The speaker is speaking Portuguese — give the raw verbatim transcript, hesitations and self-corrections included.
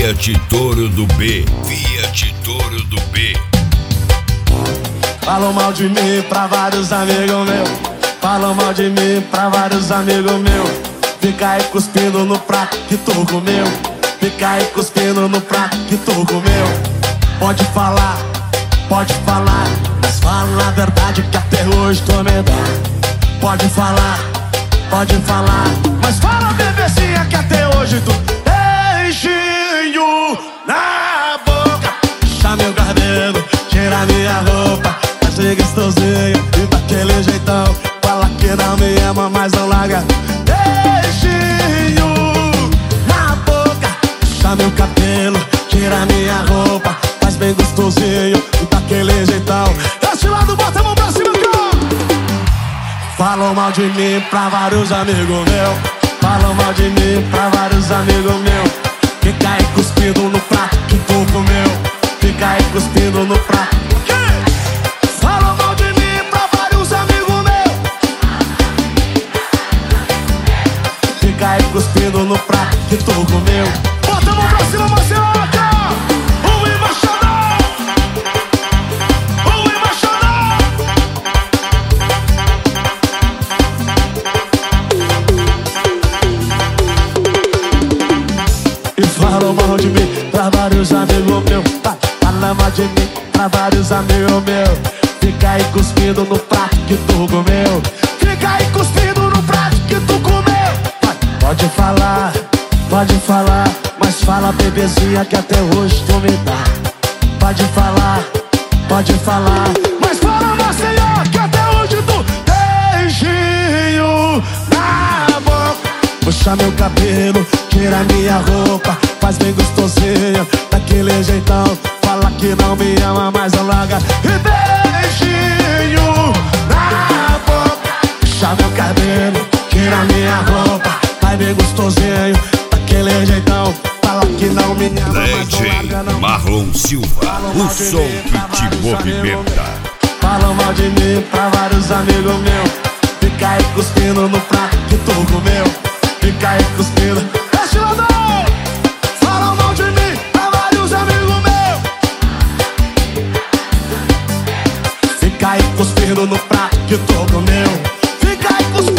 Fiat Toro do B. Fiat Toro do B. Falam mal de mim pra vários amigos meus. Falam mal de mim pra vários amigos meus. Fica aí cuspindo no prato que tu comeu. Fica aí cuspindo no prato que tu comeu. Pode falar, pode falar, mas fala a verdade que até hoje tu me dá. Pode falar, pode falar, mas fala, bebezinha, que até hoje tu beijinho na boca. Puxa meu cabelo, tira minha roupa, faz ser gostosinho e daquele jeitão. Fala que não me ama, mas não larga. Beijinho na boca. Puxa meu cabelo, tira minha roupa, faz bem gostosinho e daquele jeitão. Desse lado, bota a mão pra cima, cara. Falam mal de mim pra vários amigos meus. Falam mal de mim pra vários amigos meus. Fica aí cuspindo no prato que tu comeu. Fica aí cuspindo no prato. Falam mal de mim pra vários amigos meus. Fica aí cuspindo no prato que tu comeu. Bota a mão pra cima, Marcelo. O embaixador, o embaixador. E falam mal de mim pra vários amigos meus. Fala mal de mim pra vários amigos meus. Fica aí cuspindo no prato que tu comeu. Fica aí cuspindo no prato que tu comeu. Pode falar, pode falar, mas fala, bebezinha, que até hoje tu me dá. Pode falar, pode falar, mas fala, meu senhor, que até hoje tu beijinho na boca. Puxa meu cabelo, tira minha roupa, faz bem gostosinho daquele jeitão. Fala que não me ama, mas não larga. E beijinho na boca. Puxa meu cabelo, tira minha roupa, faz bem gostosinho daquele jeitão. Fala que não me ama, mas não larga, não. Marlon Silva, o som que te movimenta. Falam mal de mim pra vários amigos meus. Fica aí cuspindo no prato que tu comeu. Fica aí cuspindo. Este lado. Falam mal de mim pra vários amigos meus. Fica aí cuspindo no prato que tu comeu. Fica aí cuspindo.